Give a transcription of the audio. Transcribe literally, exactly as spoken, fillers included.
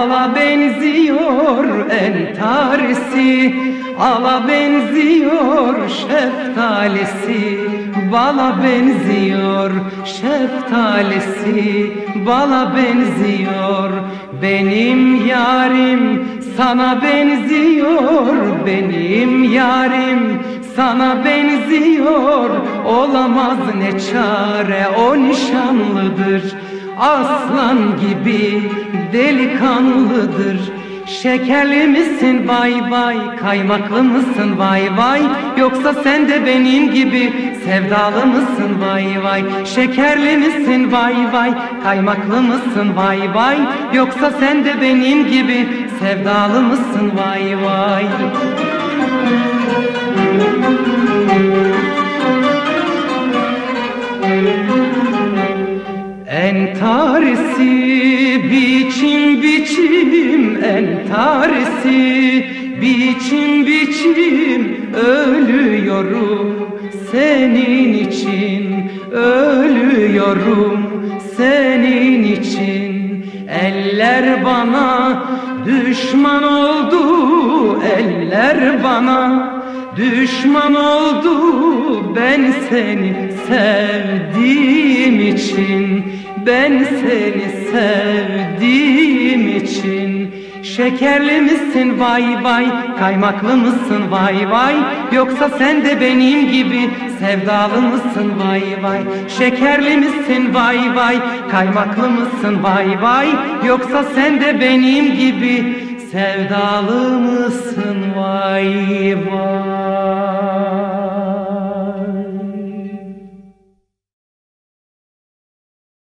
Bala benziyor entarisi, ala benziyor şeftalisi. Bala benziyor şeftalisi, bala benziyor. Benim yarim sana benziyor, benim yarim sana benziyor. Olamaz ne çare, o nişanlıdır, aslan gibi delikanlıdır. Şekerli misin vay vay, kaymaklı mısın vay vay, yoksa sen de benim gibi sevdalı mısın vay vay? Şekerli misin vay vay, kaymaklı mısın vay vay, yoksa sen de benim gibi sevdalı mısın vay vay? Entarisi biçim biçim, entarisi biçim biçim, ölüyorum senin için, ölüyorum senin için. Eller bana düşman oldu, eller bana düşman oldu, ben seni sevdiğim için, ben seni sevdiğim için. Şekerli misin vay vay, kaymaklı mısın vay vay, yoksa sen de benim gibi sevdalı mısın vay vay? Şekerli misin vay vay, kaymaklı mısın vay vay, yoksa sen de benim gibi sevdalı mısın vay vay?